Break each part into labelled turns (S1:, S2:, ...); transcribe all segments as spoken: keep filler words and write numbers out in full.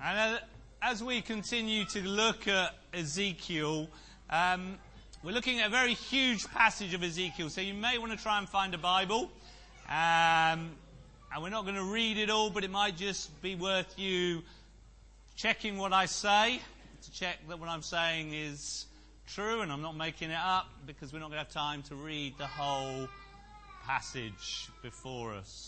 S1: And uh, as we continue to look at Ezekiel, um, we're looking at a very huge passage of Ezekiel. So you may want to try and find a Bible. Um, and we're not going to read it all, but it might just be worth you checking what I say, to check that what I'm saying is true and I'm not making it up, because we're not going to have time to read the whole passage before us.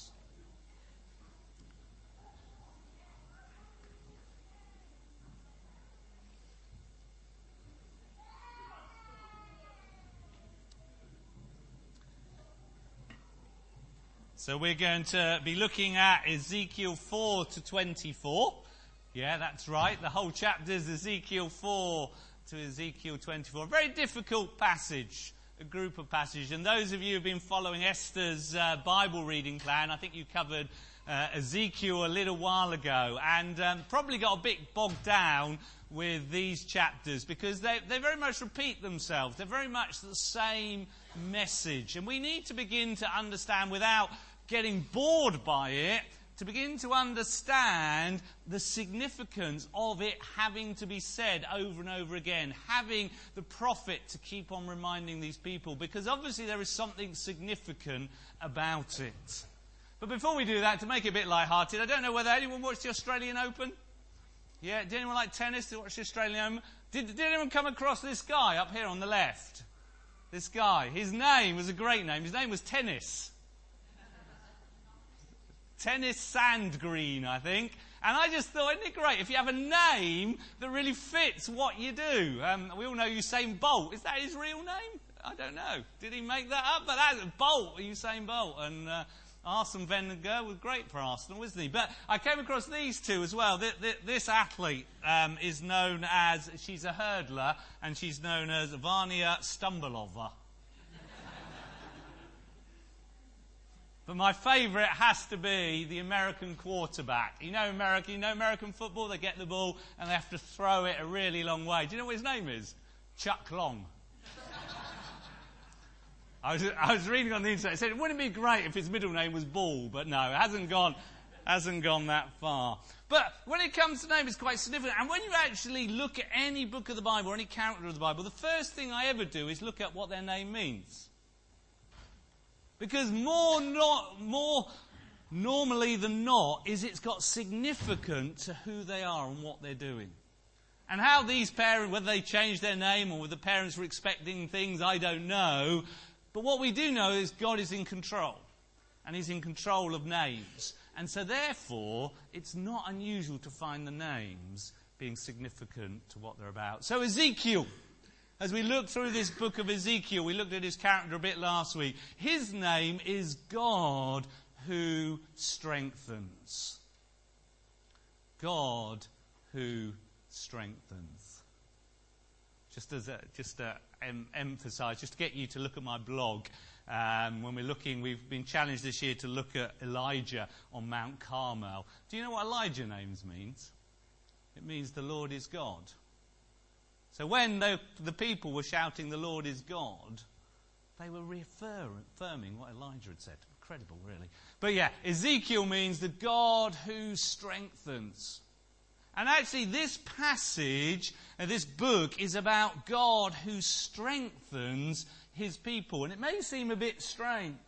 S1: So we're going to be looking at Ezekiel four to twenty-four. Yeah, that's right. The whole chapter is Ezekiel four to Ezekiel twenty-four. A very difficult passage, a group of passages. And those of you who have been following Esther's uh, Bible reading plan, I think you covered uh, Ezekiel a little while ago, and um, probably got a bit bogged down with these chapters because they, they very much repeat themselves. They're very much the same message. And we need to begin to understand, without getting bored by it, to begin to understand the significance of it having to be said over and over again, having the prophet to keep on reminding these people, because obviously there is something significant about it. But before we do that, to make it a bit light-hearted, I don't know whether anyone watched the Australian Open? Yeah, did anyone like tennis to watch the Australian Open? Did, did anyone come across this guy up here on the left? This guy. His name was a great name. His name was Tennis. Tennis Sandgreen, I think. And I just thought, isn't it great if you have a name that really fits what you do? Um, we all know Usain Bolt. Is that his real name? I don't know. Did he make that up? But that's Bolt, Usain Bolt. And uh, Arsene Wenger was great for Arsenal, wasn't he? But I came across these two as well. This, this athlete um, is known as, she's a hurdler, and she's known as Vania Stumbalova. But my favourite has to be the American quarterback. You know American, you know American football? They get the ball and they have to throw it a really long way. Do you know what his name is? Chuck Long. I was, I was reading on the internet. It said, wouldn't it be great if his middle name was Ball? But no, it hasn't gone, hasn't gone that far. But when it comes to name, it's quite significant. And when you actually look at any book of the Bible or any character of the Bible, the first thing I ever do is look at what their name means. Because more, not, more normally than not is it's got significance to who they are and what they're doing. And how these parents, whether they changed their name or whether the parents were expecting things, I don't know. But what we do know is God is in control. And He's in control of names. And so therefore, it's not unusual to find the names being significant to what they're about. So Ezekiel. As we look through this book of Ezekiel, we looked at his character a bit last week. His name is God who strengthens. God who strengthens. Just as a, just to em- emphasise, just to get you to look at my blog. Um, when we're looking, we've been challenged this year to look at Elijah on Mount Carmel. Do you know what Elijah names means? It means the Lord is God. So when the, the people were shouting, the Lord is God, they were reaffirming what Elijah had said. Incredible, really. But yeah, Ezekiel means the God who strengthens. And actually this passage, uh, this book, is about God who strengthens His people. And it may seem a bit strange.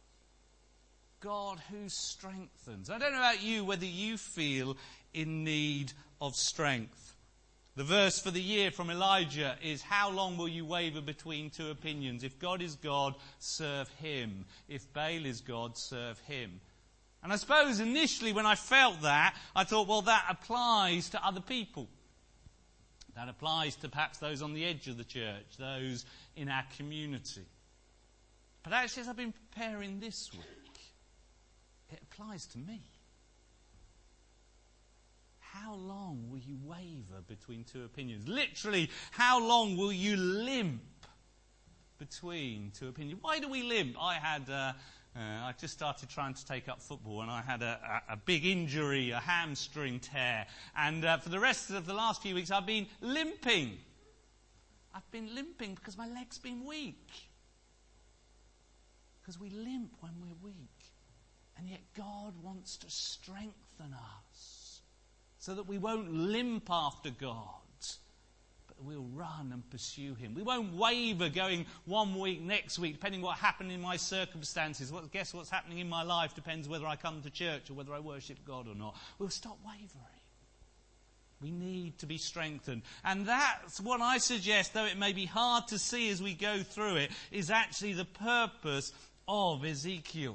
S1: God who strengthens. I don't know about you, whether you feel in need of strength. The verse for the year from Elijah is, how long will you waver between two opinions? If God is God, serve Him. If Baal is God, serve him. And I suppose initially when I felt that, I thought, well, that applies to other people. That applies to perhaps those on the edge of the church, those in our community. But actually, as I've been preparing this week, it applies to me. How long will you waver between two opinions? Literally, how long will you limp between two opinions? Why do we limp? I had, uh, uh, I just started trying to take up football, and I had a, a, a big injury, a hamstring tear. And uh, for the rest of the last few weeks, I've been limping. I've been limping because my leg's been weak. Because we limp when we're weak. And yet God wants to strengthen us. so that we won't limp after God, but we'll run and pursue him. We won't waver going one week, next week, depending what happened in my circumstances. What, guess what's happening in my life depends whether I come to church or whether I worship God or not. We'll stop wavering. We need to be strengthened. And that's what I suggest, though it may be hard to see as we go through it, is actually the purpose of Ezekiel.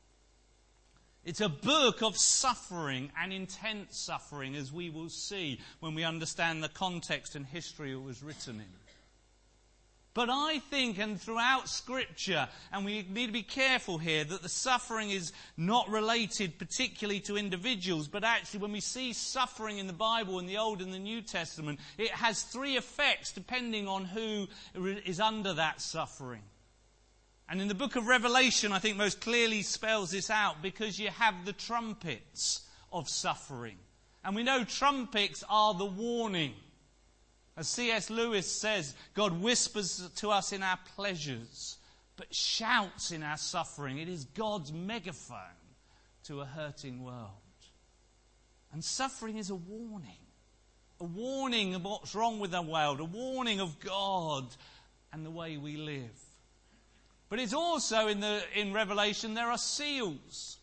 S1: It's a book of suffering and intense suffering, as we will see when we understand the context and history it was written in. But I think, and throughout Scripture, and we need to be careful here, that the suffering is not related particularly to individuals, but actually when we see suffering in the Bible, in the Old and the New Testament, it has three effects depending on who is under that suffering. And in the book of Revelation, I think most clearly spells this out, because you have the trumpets of suffering. And we know trumpets are the warning. As C S Lewis says, God whispers to us in our pleasures, but shouts in our suffering. It is God's megaphone to a hurting world. And suffering is a warning. A warning of what's wrong with the world. A warning of God and the way we live. But it's also in the in Revelation there are seals.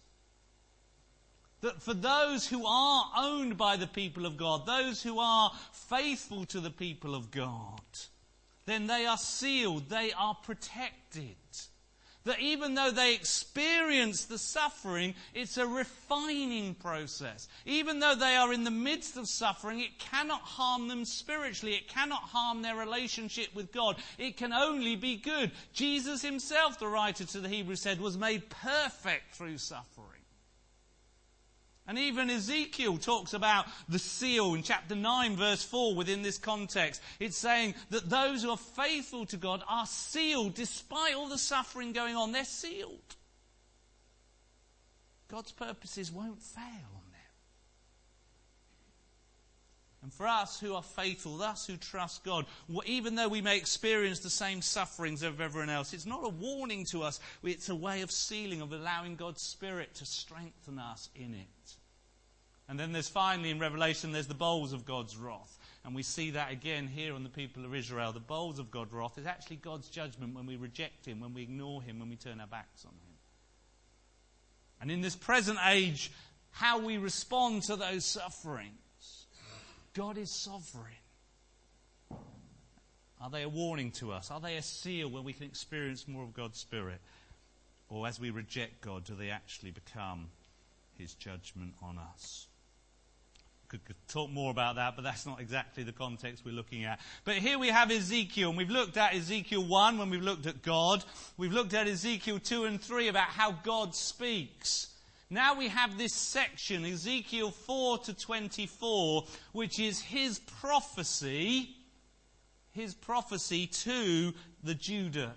S1: That for those who are owned by the people of God, those who are faithful to the people of God, then they are sealed, they are protected. That even though they experience the suffering, it's a refining process. Even though they are in the midst of suffering, it cannot harm them spiritually. It cannot harm their relationship with God. It can only be good. Jesus himself, the writer to the Hebrews said, was made perfect through suffering. And even Ezekiel talks about the seal in chapter nine verse four within this context. It's saying that those who are faithful to God are sealed despite all the suffering going on. They're sealed. God's purposes won't fail on them. And for us who are faithful, us who trust God, even though we may experience the same sufferings of everyone else, it's not a warning to us. It's a way of sealing, of allowing God's Spirit to strengthen us in it. And then there's finally in Revelation, there's the bowls of God's wrath. And we see that again here on the people of Israel. The bowls of God's wrath is actually God's judgment when we reject him, when we ignore him, when we turn our backs on him. And in this present age, how we respond to those sufferings, God is sovereign. Are they a warning to us? Are they a seal where we can experience more of God's Spirit? Or as we reject God, do they actually become his judgment on us? Could, could talk more about that, but that's not exactly the context we're looking at. But here we have Ezekiel, and we've looked at Ezekiel one when we've looked at God. We've looked at Ezekiel two and three about how God speaks. Now we have this section, Ezekiel four to twenty-four, which is his prophecy, his prophecy to the Judah.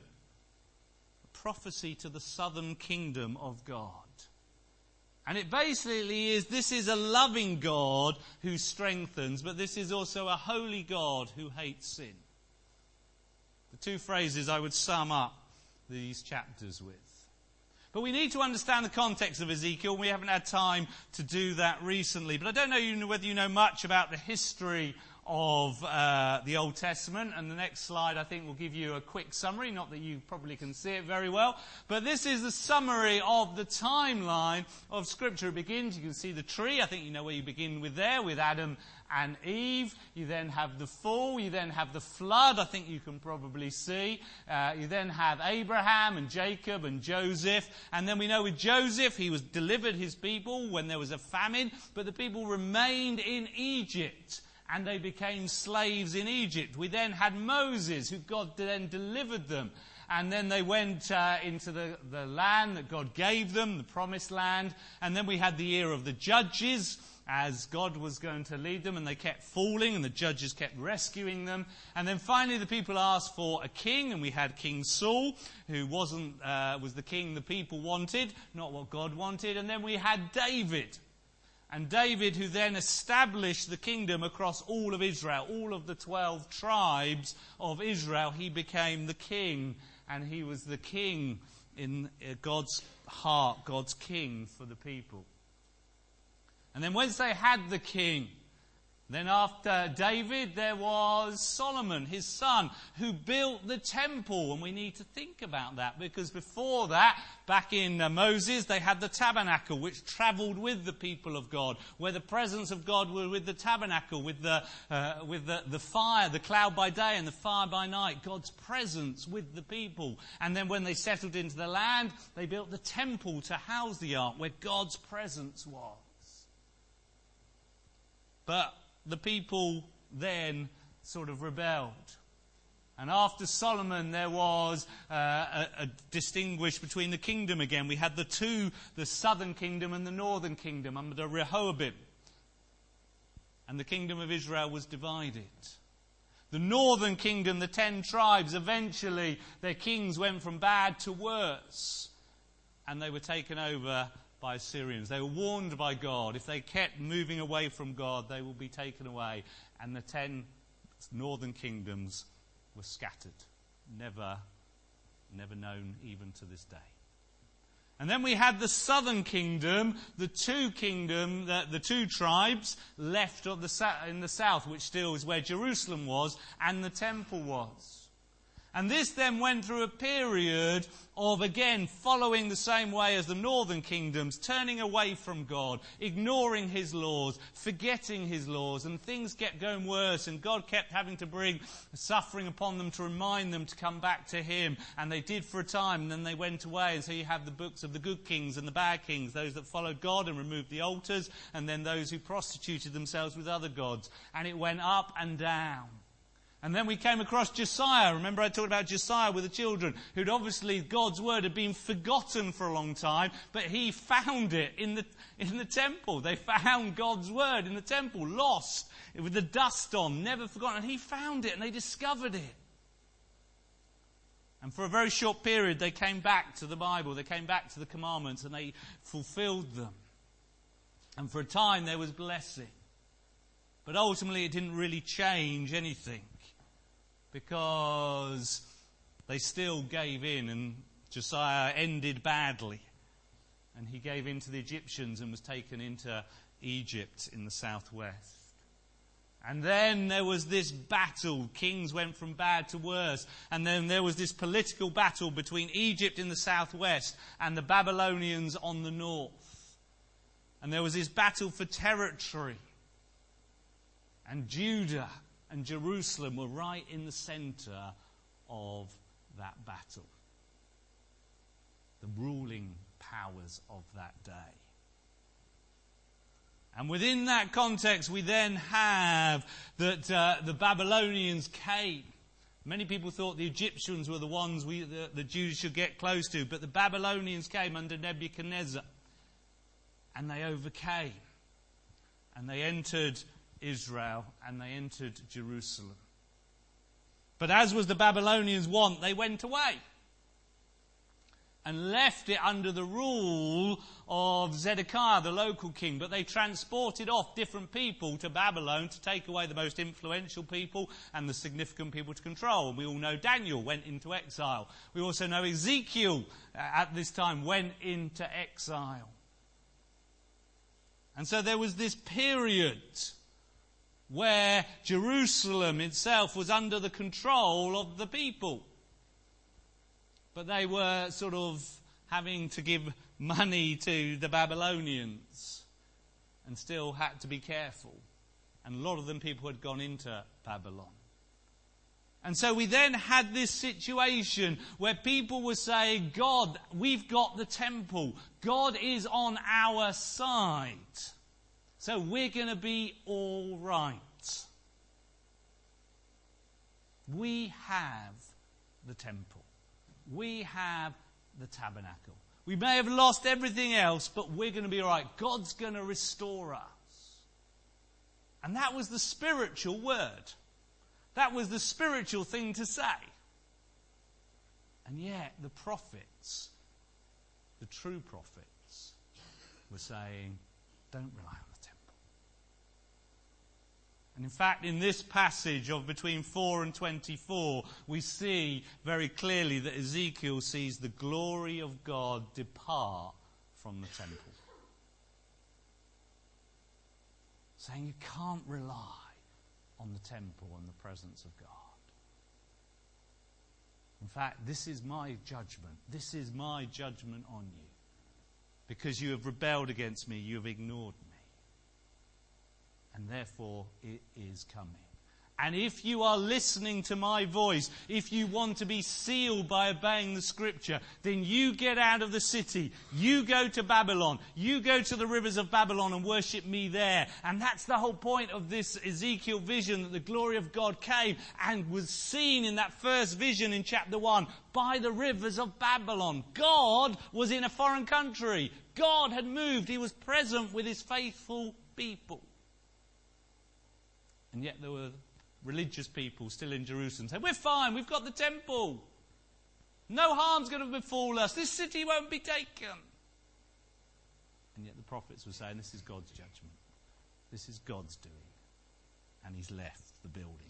S1: A prophecy to the southern kingdom of God. And it basically is, this is a loving God who strengthens, but this is also a holy God who hates sin. The two phrases I would sum up these chapters with. But we need to understand the context of Ezekiel. We haven't had time to do that recently. But I don't know whether you know much about the history of uh, the Old Testament, and the next slide I think will give you a quick summary, not that you probably can see it very well, but this is the summary of the timeline of Scripture. It begins, you can see the tree, I think you know where you begin with there, with Adam and Eve. You then have the fall, you then have the flood, I think you can probably see. Uh, you then have Abraham and Jacob and Joseph, and then we know with Joseph he was delivered his people when there was a famine, but the people remained in Egypt. And they became slaves in Egypt. We then had Moses, who God then delivered them. And then they went uh, into the, the land that God gave them, the promised land. And then we had the year of the judges, as God was going to lead them. And they kept falling, and the judges kept rescuing them. And then finally the people asked for a king. And we had King Saul, who wasn't uh, was the king the people wanted, not what God wanted. And then we had David. And David, who then established the kingdom across all of Israel, all of the twelve tribes of Israel, he became the king. And he was the king in God's heart, God's king for the people. And then once they had the king, Then after David, there was Solomon, his son, who built the temple. And we need to think about that, because before that, back in uh, Moses, they had the tabernacle, which travelled with the people of God, where the presence of God was with the tabernacle, with the uh, with the, the fire, the cloud by day and the fire by night, God's presence with the people. And then when they settled into the land, they built the temple to house the ark, where God's presence was. But the people then sort of rebelled. And after Solomon, there was uh, a, a distinguish between the kingdom again. We had the two, the southern kingdom and the northern kingdom under Rehoboam. And the kingdom of Israel was divided. The northern kingdom, the ten tribes, eventually their kings went from bad to worse. And they were taken over by Assyrians. They were warned by God. If they kept moving away from God, they will be taken away. And the ten northern kingdoms were scattered. Never, never known even to this day. And then we had the southern kingdom, the two kingdom, the, the two tribes left of the, in the south, which still is where Jerusalem was and the temple was. And this then went through a period of, again, following the same way as the northern kingdoms, turning away from God, ignoring his laws, forgetting his laws, and things kept going worse, and God kept having to bring suffering upon them to remind them to come back to him. And they did for a time, and then they went away. And so you have the books of the good kings and the bad kings, those that followed God and removed the altars, and then those who prostituted themselves with other gods. And it went up and down. And then we came across Josiah. Remember I talked about Josiah with the children, who'd obviously, God's word had been forgotten for a long time, but he found it in the, in the temple. They found God's word in the temple, lost, with the dust on, never forgotten. And he found it and they discovered it. And for a very short period, they came back to the Bible. They came back to the commandments and they fulfilled them. And for a time there was blessing. But ultimately it didn't really change anything, because they still gave in, and Josiah ended badly. And he gave in to the Egyptians and was taken into Egypt in the southwest. And then there was this battle. Kings went from bad to worse. And then there was this political battle between Egypt in the southwest and the Babylonians on the north. And there was this battle for territory. And Judah and Jerusalem were right in the centre of that battle. The ruling powers of that day. And within that context, we then have that uh, the Babylonians came. Many people thought the Egyptians were the ones we, the, the Jews should get close to, but the Babylonians came under Nebuchadnezzar. And they overcame. And they entered Israel, and they entered Jerusalem. But as was the Babylonians' wont, they went away and left it under the rule of Zedekiah, the local king. But they transported off different people to Babylon to take away the most influential people and the significant people to control. And we all know Daniel went into exile. We also know Ezekiel uh, at this time went into exile. And so there was this period where Jerusalem itself was under the control of the people. But they were sort of having to give money to the Babylonians and still had to be careful. And a lot of them people had gone into Babylon. And so we then had this situation where people were saying, God, we've got the temple. God is on our side. So we're going to be all right. We have the temple. We have the tabernacle. We may have lost everything else, but we're going to be all right. God's going to restore us. And that was the spiritual word. That was the spiritual thing to say. And yet the prophets, the true prophets, were saying, don't rely on the temple. And in fact, in this passage of between four and twenty-four, we see very clearly that Ezekiel sees the glory of God depart from the temple. saying you can't rely on the temple and the presence of God. In fact, this is my judgment. This is my judgment on you. Because you have rebelled against me, you have ignored me. And therefore it is coming. And if you are listening to my voice, if you want to be sealed by obeying the scripture, then you get out of the city. You go to Babylon. You go to the rivers of Babylon and worship me there. And that's the whole point of this Ezekiel vision, that the glory of God came and was seen in that first vision in chapter one by the rivers of Babylon. God was in a foreign country. God had moved. He was present with his faithful people. And yet there were religious people still in Jerusalem say, we're fine, we've got the temple. No harm's going to befall us. This city won't be taken. And yet the prophets were saying, this is God's judgment. This is God's doing. And he's left the building.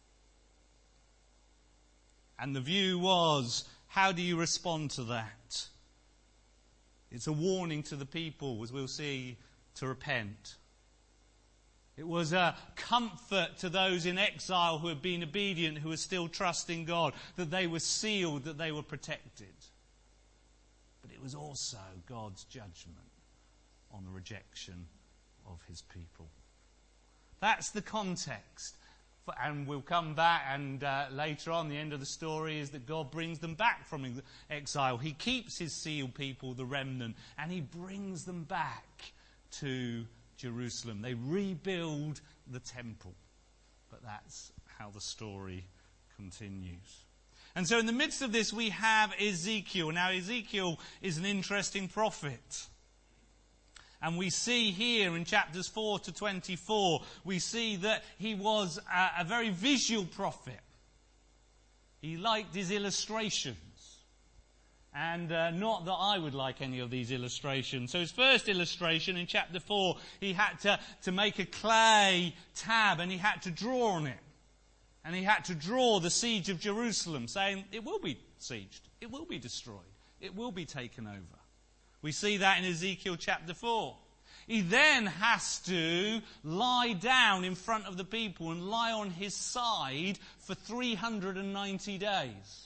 S1: And the view was, how do you respond to that? It's a warning to the people, as we'll see, to repent. It was a comfort to those in exile who had been obedient, who were still trusting God, that they were sealed, that they were protected. But it was also God's judgment on the rejection of his people. That's the context. And we'll come back, and uh, later on, the end of the story is that God brings them back from exile. He keeps his sealed people, the remnant, and he brings them back to Jerusalem. They rebuild the temple. But that's how the story continues. And so in the midst of this we have Ezekiel. Now Ezekiel is an interesting prophet. And we see here in chapters four to twenty-four, we see that he was a, a very visual prophet. He liked his illustrations. And uh, not that I would like any of these illustrations. So his first illustration in chapter four, he had to, to make a clay tab and he had to draw on it. And he had to draw the siege of Jerusalem, saying it will be sieged, it will be destroyed, it will be taken over. We see that in Ezekiel chapter four. He then has to lie down in front of the people and lie on his side for three hundred ninety days.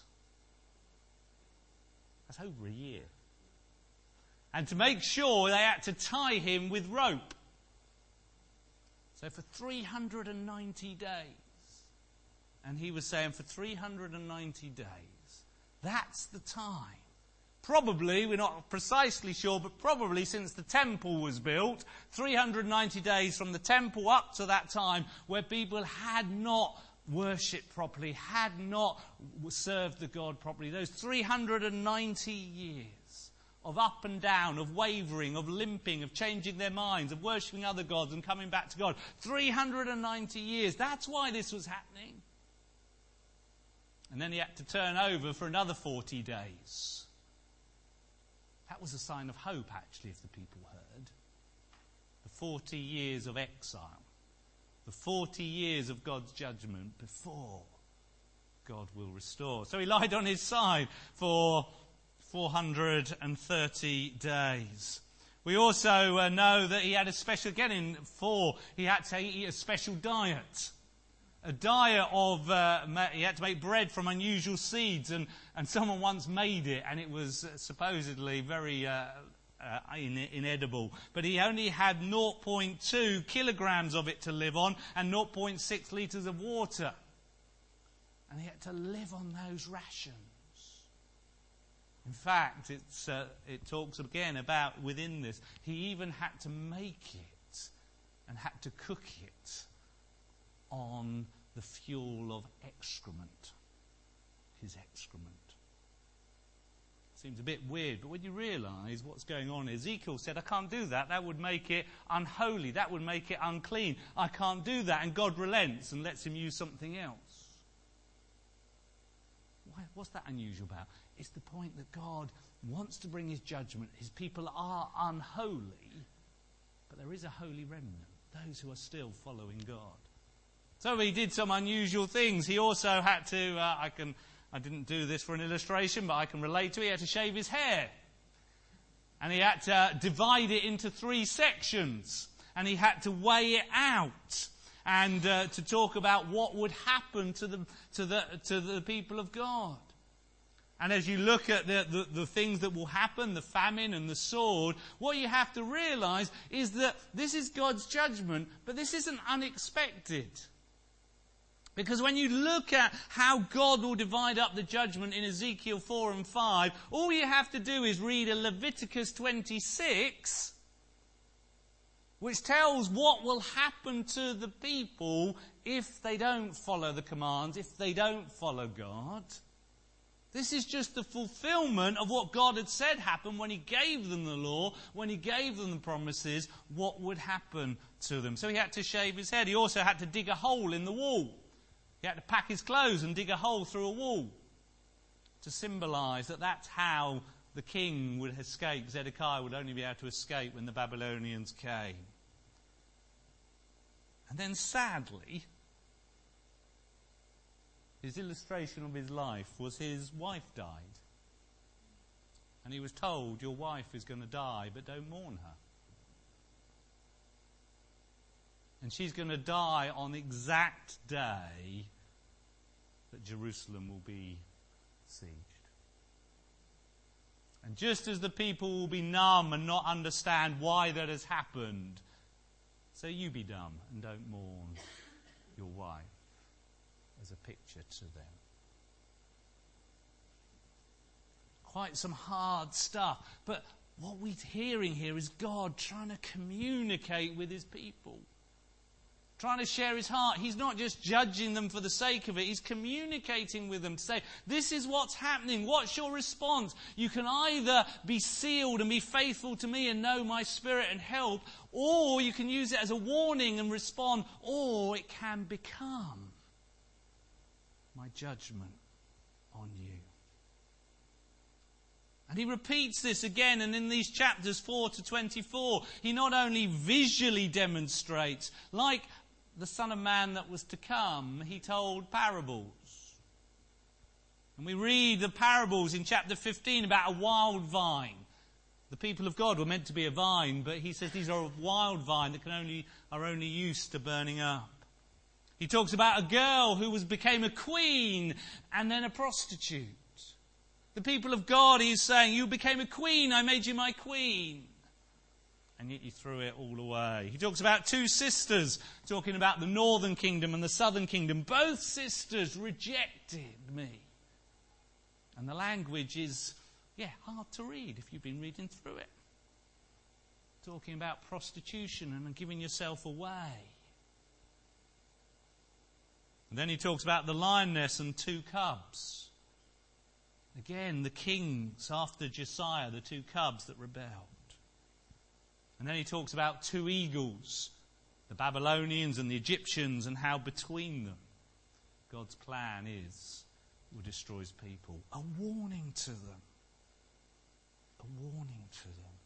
S1: That's over a year. And to make sure, they had to tie him with rope. So for three hundred ninety days. And he was saying for three hundred ninety days, that's the time. Probably, we're not precisely sure, but probably since the temple was built, three hundred ninety days from the temple up to that time, where people had not worshipped properly, had not served the God properly. Those three hundred ninety years of up and down, of wavering, of limping, of changing their minds, of worshipping other gods and coming back to God. three hundred ninety years. That's why this was happening. And then he had to turn over for another forty days. That was a sign of hope, actually, if the people heard. The forty years of exile. The forty years of God's judgment before God will restore. So he lied on his side for four hundred thirty days. We also uh, know that he had a special, again in four, he had to eat a special diet. A diet of, uh, he had to make bread from unusual seeds, and, and someone once made it, and it was supposedly very uh, uh, inedible. But he only had zero point two kilograms of it to live on, and zero point six litres of water. And he had to live on those rations. In fact, it's, uh, it talks again about within this, he even had to make it, and had to cook it on the fuel of excrement, his excrement. Seems a bit weird, but when you realise what's going on, Ezekiel said, I can't do that. That would make it unholy. That would make it unclean. I can't do that. And God relents and lets him use something else. Why, what's that unusual about? It's the point that God wants to bring his judgment. His people are unholy, but there is a holy remnant, those who are still following God. So he did some unusual things. He also had to, uh, I can, I didn't do this for an illustration, but I can relate to it. He had to shave his hair. And he had to divide it into three sections. And he had to weigh it out and uh, to talk about what would happen to the, to the, to the people of God. And as you look at the, the, the things that will happen, the famine and the sword, what you have to realize is that this is God's judgment, but this isn't unexpected. Because when you look at how God will divide up the judgment in Ezekiel four and five, all you have to do is read a Leviticus twenty-six, which tells what will happen to the people if they don't follow the commands, if they don't follow God. This is just the fulfillment of what God had said happened when he gave them the law, when he gave them the promises, what would happen to them. So he had to shave his head. He also had to dig a hole in the wall. He had to pack his clothes and dig a hole through a wall to symbolise that that's how the king would escape. Zedekiah would only be able to escape when the Babylonians came. And then sadly, his illustration of his life was his wife died. And he was told, your wife is going to die, but don't mourn her. And she's going to die on the exact day that Jerusalem will be sieged. And just as the people will be numb and not understand why that has happened, so you be dumb and don't mourn your wife. As a picture to them. Quite some hard stuff. But what we're hearing here is God trying to communicate with his people. Trying to share his heart. He's not just judging them for the sake of it. He's communicating with them to say, this is what's happening. What's your response? You can either be sealed and be faithful to me and know my spirit and help, or you can use it as a warning and respond, or it can become my judgment on you. And he repeats this again, and in these chapters four to twenty-four, he not only visually demonstrates, like the Son of Man that was to come, he told parables. And we read the parables in chapter fifteen about a wild vine. The people of God were meant to be a vine, but he says these are a wild vine that can only are only used to burning up. He talks about a girl who was became a queen and then a prostitute. The people of God, he's saying, you became a queen, I made you my queen. And yet you threw it all away. He talks about two sisters, talking about the northern kingdom and the southern kingdom. Both sisters rejected me. And the language is, yeah, hard to read if you've been reading through it. Talking about prostitution and giving yourself away. And then he talks about the lioness and two cubs. Again, the kings after Josiah, the two cubs that rebelled. And then he talks about two eagles, the Babylonians and the Egyptians, and how between them God's plan is, will destroy his people. A warning to them. A warning to them.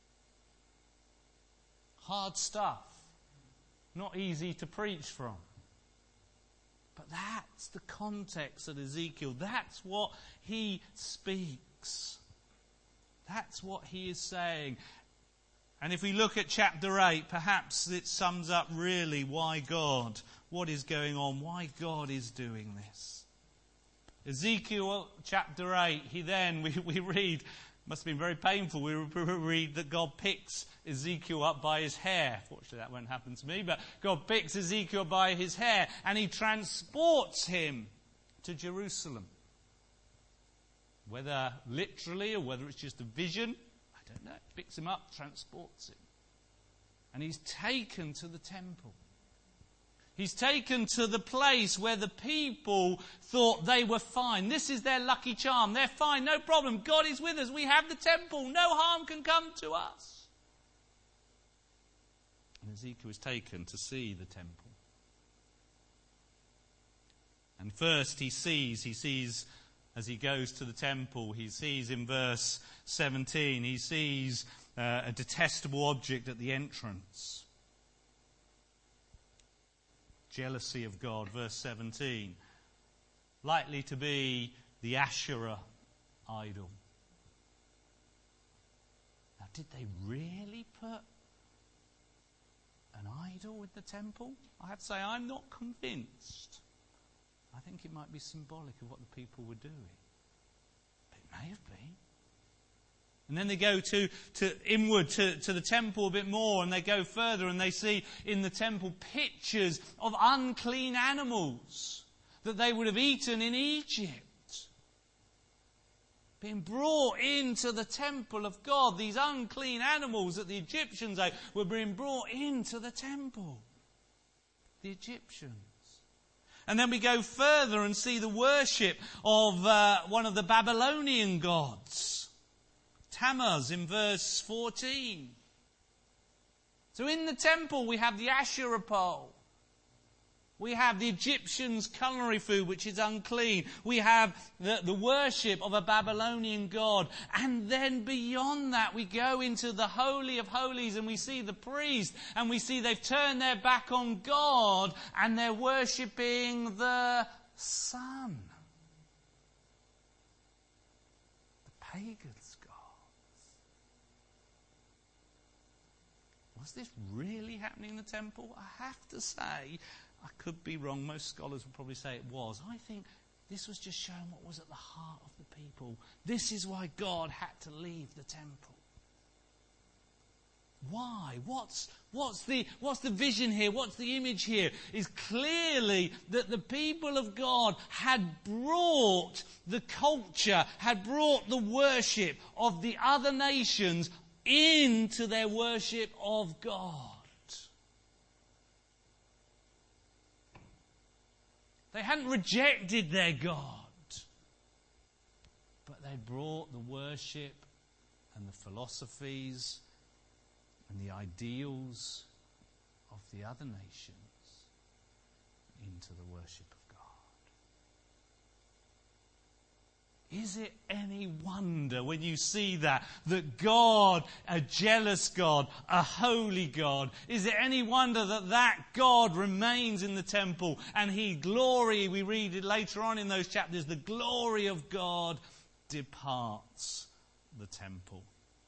S1: Hard stuff. Not easy to preach from. But that's the context of Ezekiel. That's what he speaks. That's what he is saying. And if we look at chapter eight, perhaps it sums up really why God, what is going on, why God is doing this. Ezekiel chapter eight, he then, we, we read, must have been very painful, we read that God picks Ezekiel up by his hair. Fortunately that won't happen to me, but God picks Ezekiel by his hair and he transports him to Jerusalem. Whether literally or whether it's just a vision, I don't know. Picks him up, transports him. And he's taken to the temple. He's taken to the place where the people thought they were fine. This is their lucky charm. They're fine, no problem. God is with us. We have the temple. No harm can come to us. And Ezekiel was taken to see the temple. And first he sees, he sees as he goes to the temple, he sees in verse seventeen, he sees uh, a detestable object at the entrance. Jealousy of God, verse seventeen. Likely to be the Asherah idol. Now, did they really put an idol in the temple? I have to say, I'm not convinced. I think it might be symbolic of what the people were doing. But it may have been. And then they go to, to inward to, to the temple a bit more, and they go further, and they see in the temple pictures of unclean animals that they would have eaten in Egypt. Being brought into the temple of God. These unclean animals that the Egyptians ate were being brought into the temple. The Egyptians. And then we go further and see the worship of uh, one of the Babylonian gods. Tammuz in verse fourteen. So in the temple we have the Asherah pole. We have the Egyptians' culinary food, which is unclean. We have the, the worship of a Babylonian god. And then beyond that, we go into the Holy of Holies and we see the priest. And we see they've turned their back on God and they're worshipping the sun. The pagans' gods. Was this really happening in the temple? I have to say, I could be wrong. Most scholars would probably say it was. I think this was just showing what was at the heart of the people. This is why God had to leave the temple. Why? What's, what's, the, what's the vision here? What's the image here? Is clearly that the people of God had brought the culture, had brought the worship of the other nations into their worship of God. They hadn't rejected their God, but they brought the worship and the philosophies and the ideals of the other nations into the worship of God. Is it any wonder when you see that, that God, a jealous God, a holy God, is it any wonder that that God remains in the temple and He glory, we read it later on in those chapters, the glory of God departs the temple.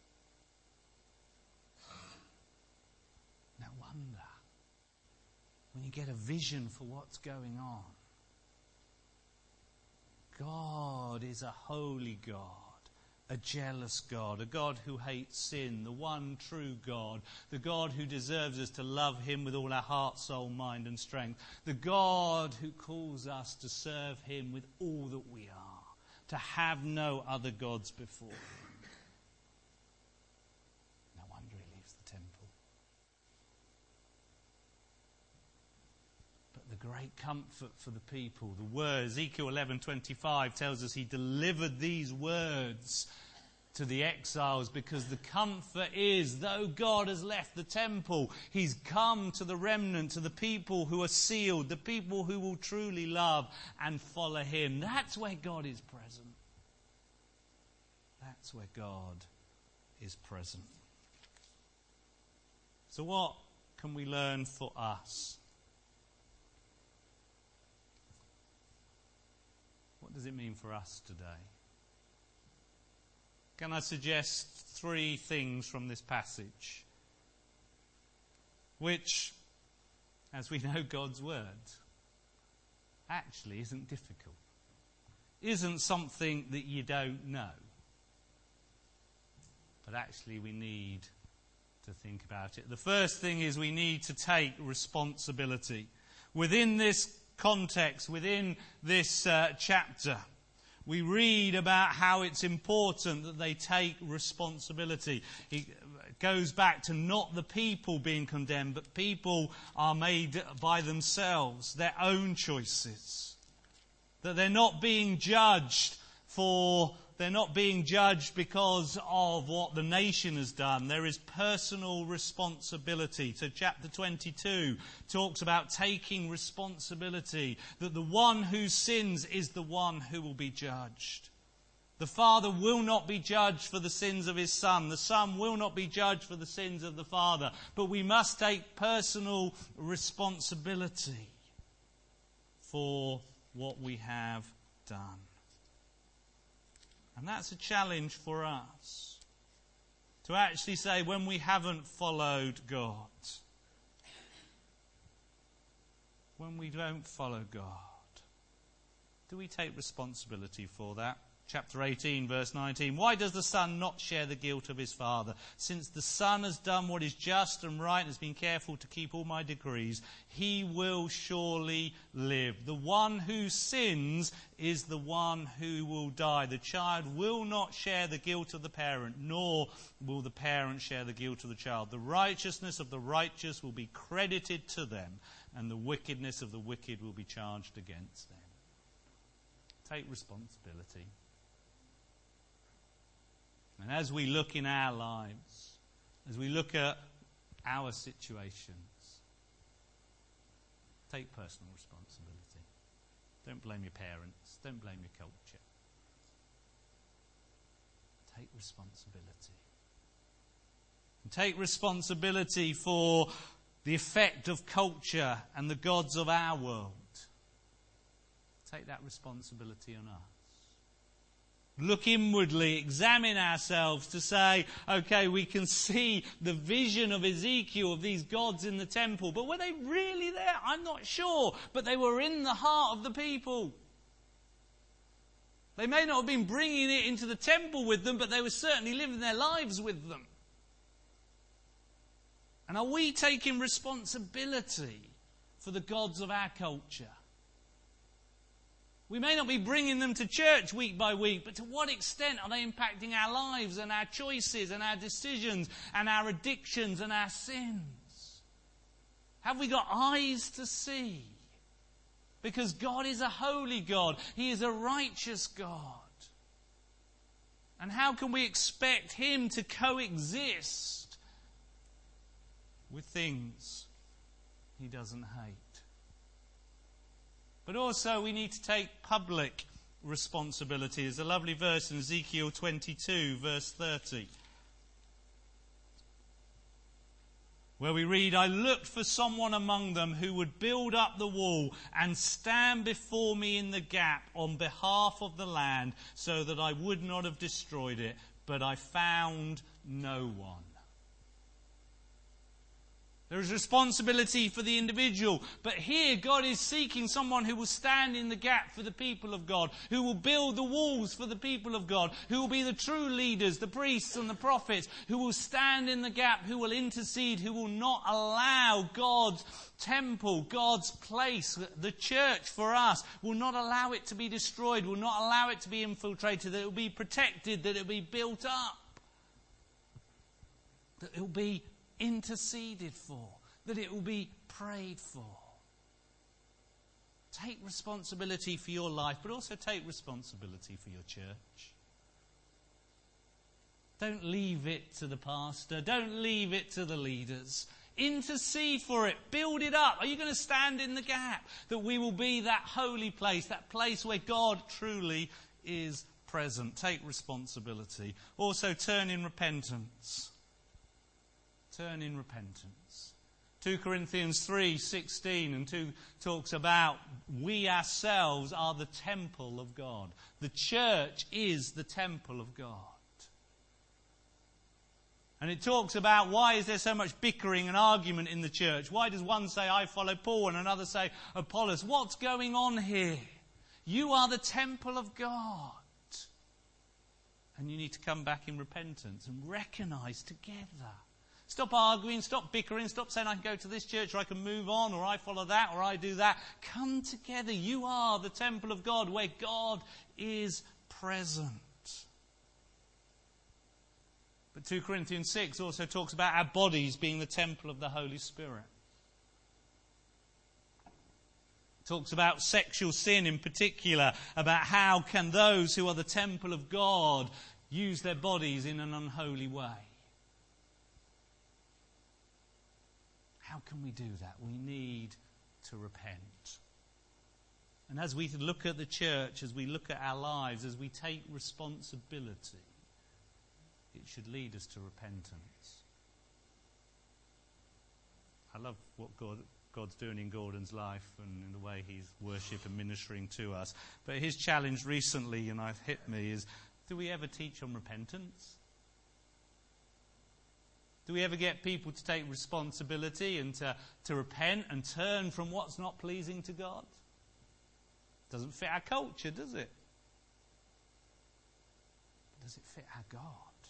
S1: No wonder when you get a vision for what's going on. God is a holy God, a jealous God, a God who hates sin, the one true God, the God who deserves us to love Him with all our heart, soul, mind and strength, the God who calls us to serve Him with all that we are, to have no other gods before Him. No wonder He leaves the temple. The great comfort for the people, the word, Ezekiel eleven twenty-five tells us He delivered these words to the exiles because the comfort is, though God has left the temple, He's come to the remnant, to the people who are sealed, the people who will truly love and follow Him. That's where God is present. That's where God is present. So what can we learn for us? What does it mean for us today? Can I suggest three things from this passage, which, as we know God's word, actually isn't difficult, isn't something that you don't know, but actually we need to think about it. The first thing is we need to take responsibility. Within this context, within this uh, chapter, we read about how it's important that they take responsibility. It goes back to not the people being condemned, but people are made by themselves, their own choices. That they're not being judged for They're not being judged because of what the nation has done. There is personal responsibility. So chapter twenty-two talks about taking responsibility, that the one who sins is the one who will be judged. The Father will not be judged for the sins of His Son. The Son will not be judged for the sins of the Father. But we must take personal responsibility for what we have done. And that's a challenge for us. To actually say when we haven't followed God, when we don't follow God? Do we take responsibility for that? Chapter eighteen, verse nineteen. Why does the Son not share the guilt of his Father? Since the Son has done what is just and right and has been careful to keep all my decrees, he will surely live. The one who sins is the one who will die. The child will not share the guilt of the parent, nor will the parent share the guilt of the child. The righteousness of the righteous will be credited to them, and the wickedness of the wicked will be charged against them. Take responsibility. And as we look in our lives, as we look at our situations, take personal responsibility. Don't blame your parents. Don't blame your culture. Take responsibility. And take responsibility for the effect of culture and the gods of our world. Take that responsibility on us. Look inwardly, examine ourselves to say, okay, we can see the vision of Ezekiel of these gods in the temple, but were they really there? I'm not sure, but they were in the heart of the people. They may not have been bringing it into the temple with them, but they were certainly living their lives with them. And are we taking responsibility for the gods of our culture? We may not be bringing them to church week by week, but to what extent are they impacting our lives and our choices and our decisions and our addictions and our sins? Have we got eyes to see? Because God is a holy God. He is a righteous God. And how can we expect Him to coexist with things He doesn't hate? But also we need to take public responsibility. There's a lovely verse in Ezekiel twenty-two, verse thirty, where we read, I looked for someone among them who would build up the wall and stand before me in the gap on behalf of the land, so that I would not have destroyed it, but I found no one. There is responsibility for the individual. But here God is seeking someone who will stand in the gap for the people of God, who will build the walls for the people of God, who will be the true leaders, the priests and the prophets, who will stand in the gap, who will intercede, who will not allow God's temple, God's place, the church for us, will not allow it to be destroyed, will not allow it to be infiltrated, that it will be protected, that it will be built up, that it will be interceded for, that it will be prayed for. Take responsibility for your life, but also take responsibility for your church. Don't leave it to the pastor. Don't leave it to the leaders. Intercede for it. Build it up. Are you going to stand in the gap that we will be that holy place, that place where God truly is present? Take responsibility. Also turn in repentance. Turn in repentance. Second Corinthians three sixteen and two talks about we ourselves are the temple of God. The church is the temple of God. And it talks about why is there so much bickering and argument in the church? Why does one say, I follow Paul, and another say, Apollos? What's going on here? You are the temple of God. And you need to come back in repentance and recognise together. Stop arguing, stop bickering, stop saying I can go to this church or I can move on or I follow that or I do that. Come together. You are the temple of God where God is present. But Second Corinthians six also talks about our bodies being the temple of the Holy Spirit. It talks about sexual sin in particular, about how can those who are the temple of God use their bodies in an unholy way. How can we do that? We need to repent. And as we look at the church, as we look at our lives, as we take responsibility, it should lead us to repentance. I love what God, God's doing in Gordon's life and in the way he's worship and ministering to us. But his challenge recently, and I've hit me, is do we ever teach on repentance? Do we ever get people to take responsibility and to, to repent and turn from what's not pleasing to God? Doesn't fit our culture, does it? Does it fit our God?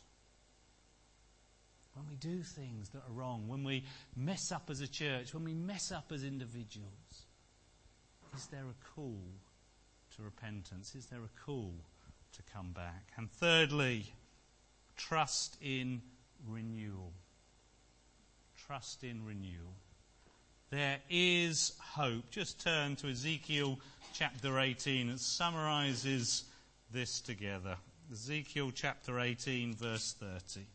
S1: When we do things that are wrong, when we mess up as a church, when we mess up as individuals, is there a call to repentance? Is there a call to come back? And thirdly, trust in renewal. Trust in renewal. There is hope. Just turn to Ezekiel chapter eighteen. It summarises this together. Ezekiel chapter eighteen, verse thirty.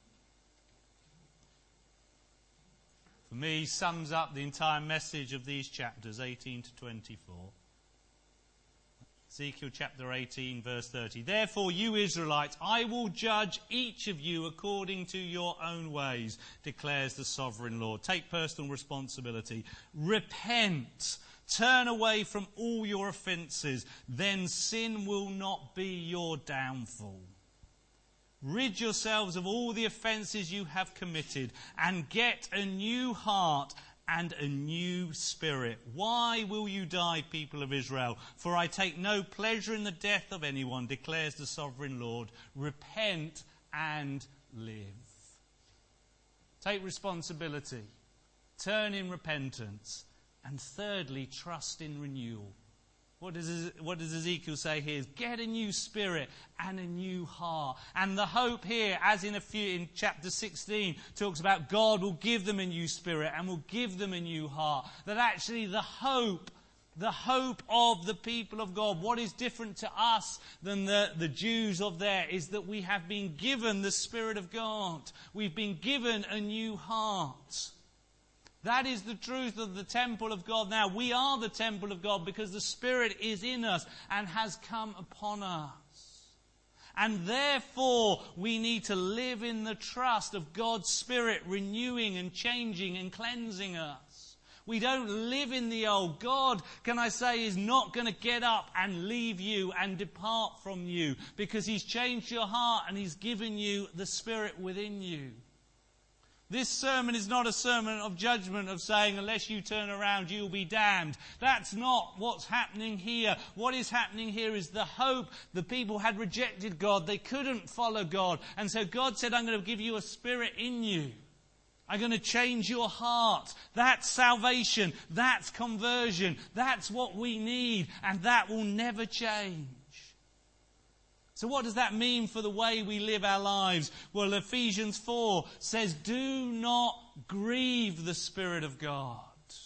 S1: For me, sums up the entire message of these chapters, eighteen to twenty-four. Ezekiel chapter eighteen, verse thirty. Therefore, you Israelites, I will judge each of you according to your own ways, declares the sovereign Lord. Take personal responsibility. Repent. Turn away from all your offences. Then sin will not be your downfall. Rid yourselves of all the offences you have committed and get a new heart and a new spirit. Why will you die, people of Israel? For I take no pleasure in the death of anyone, declares the sovereign Lord. Repent and live. Take responsibility. Turn in repentance. And thirdly, trust in renewal. What does, what does Ezekiel say here? Get a new spirit and a new heart. And the hope here, as in a few in chapter sixteen, talks about God will give them a new spirit and will give them a new heart. That actually the hope, the hope of the people of God, what is different to us than the, the Jews of there, is that we have been given the Spirit of God. We've been given a new heart. That is the truth of the temple of God now. We are the temple of God because the Spirit is in us and has come upon us. And therefore, we need to live in the trust of God's Spirit renewing and changing and cleansing us. We don't live in the old. God, can I say, is not going to get up and leave you and depart from you because He's changed your heart and He's given you the Spirit within you. This sermon is not a sermon of judgment, of saying, unless you turn around, you'll be damned. That's not what's happening here. What is happening here is the hope. The people had rejected God. They couldn't follow God. And so God said, I'm going to give you a spirit in you. I'm going to change your heart. That's salvation. That's conversion. That's what we need. And that will never change. So what does that mean for the way we live our lives? Well, Ephesians four says, do not grieve the Spirit of God.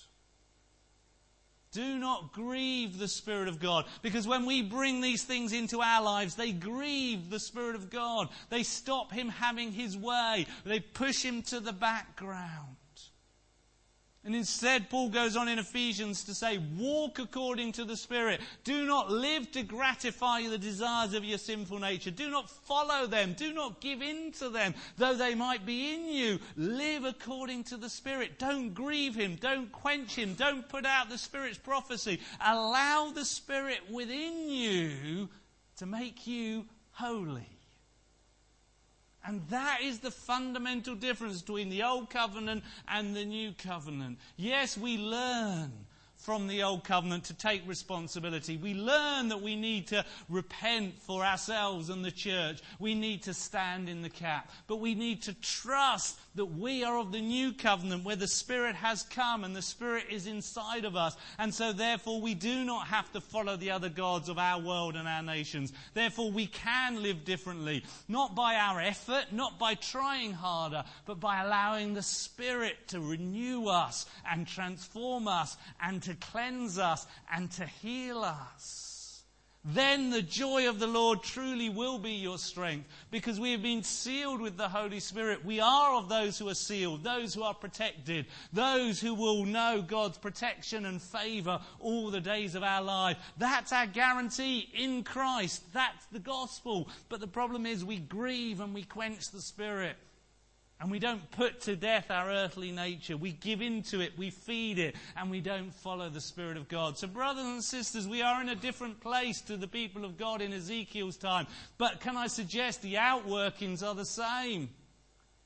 S1: Do not grieve the Spirit of God. Because when we bring these things into our lives, they grieve the Spirit of God. They stop Him having His way. They push Him to the background. And instead, Paul goes on in Ephesians to say, walk according to the Spirit. Do not live to gratify the desires of your sinful nature. Do not follow them. Do not give in to them, though they might be in you. Live according to the Spirit. Don't grieve Him. Don't quench Him. Don't put out the Spirit's prophecy. Allow the Spirit within you to make you holy. And that is the fundamental difference between the Old Covenant and the New Covenant. Yes, we learn from the Old Covenant to take responsibility. We learn that we need to repent for ourselves and the church. We need to stand in the gap. But we need to trust that we are of the New Covenant where the Spirit has come and the Spirit is inside of us. And so therefore we do not have to follow the other gods of our world and our nations. Therefore we can live differently. Not by our effort, not by trying harder, but by allowing the Spirit to renew us and transform us and to cleanse us and to heal us. Then the joy of the Lord truly will be your strength, because we have been sealed with the Holy Spirit. We are of those who are sealed, those who are protected, those who will know God's protection and favour all the days of our life. That's our guarantee in Christ. That's the gospel. But the problem is we grieve and we quench the Spirit. And we don't put to death our earthly nature. We give into it, we feed it, and we don't follow the Spirit of God. So brothers and sisters, we are in a different place to the people of God in Ezekiel's time. But can I suggest the outworkings are the same?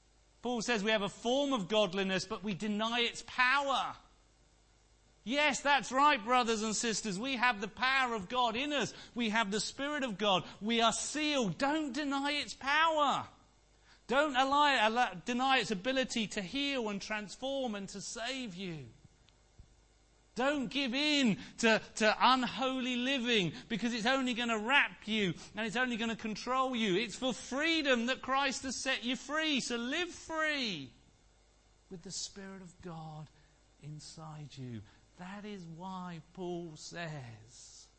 S1: Paul says we have a form of godliness, but we deny its power. Yes, that's right, brothers and sisters. We have the power of God in us. We have the Spirit of God. We are sealed. Don't deny its power. Don't allow, allow, deny its ability to heal and transform and to save you. Don't give in to, to unholy living, because it's only going to wrap you and it's only going to control you. It's for freedom that Christ has set you free. So live free with the Spirit of God inside you. That is why Paul says,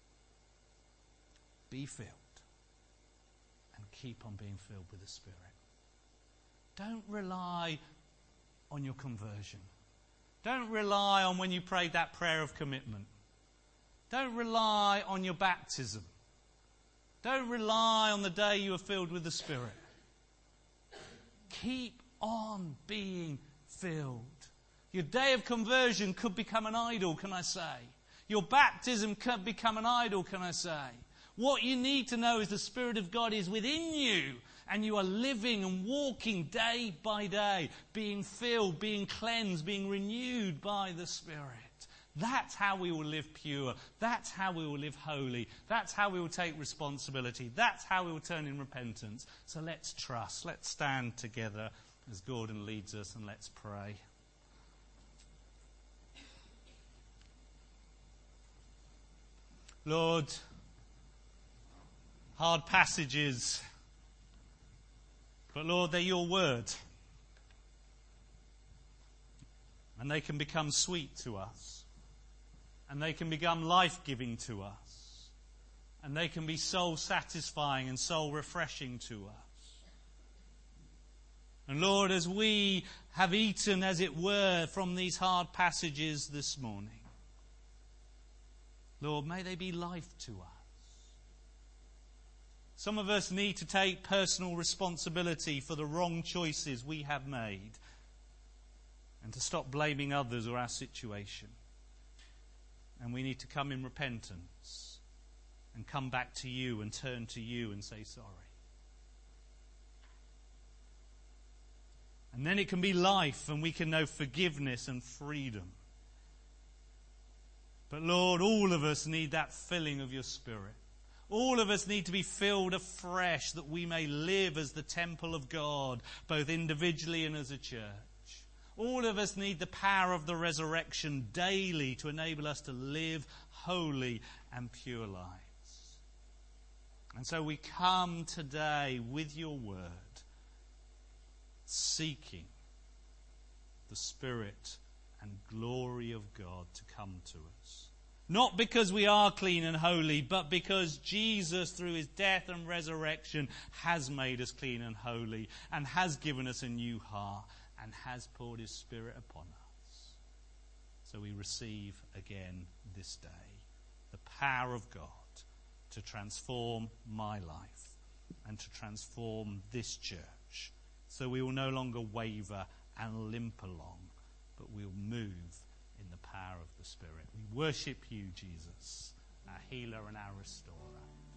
S1: be filled and keep on being filled with the Spirit. Don't rely on your conversion. Don't rely on when you prayed that prayer of commitment. Don't rely on your baptism. Don't rely on the day you were filled with the Spirit. Keep on being filled. Your day of conversion could become an idol, can I say? Your baptism could become an idol, can I say? What you need to know is the Spirit of God is within you, and you are living and walking day by day, being filled, being cleansed, being renewed by the Spirit. That's how we will live pure. That's how we will live holy. That's how we will take responsibility. That's how we will turn in repentance. So let's trust. Let's stand together as Gordon leads us, and let's pray. Lord, hard passages, but Lord, they're your word. And they can become sweet to us. And they can become life-giving to us. And they can be soul-satisfying and soul-refreshing to us. And Lord, as we have eaten, as it were, from these hard passages this morning, Lord, may they be life to us. Some of us need to take personal responsibility for the wrong choices we have made and to stop blaming others or our situation. And we need to come in repentance and come back to you and turn to you and say sorry. And then it can be life, and we can know forgiveness and freedom. But Lord, all of us need that filling of your Spirit. All of us need to be filled afresh that we may live as the temple of God, both individually and as a church. All of us need the power of the resurrection daily to enable us to live holy and pure lives. And so we come today with your word, seeking the Spirit and glory of God to come to us. Not because we are clean and holy, but because Jesus, through his death and resurrection, has made us clean and holy, and has given us a new heart, and has poured his Spirit upon us. So we receive again this day the power of God to transform my life and to transform this church. So we will no longer waver and limp along, but we'll move in the power of the Spirit. We worship you, Jesus, our healer and our restorer.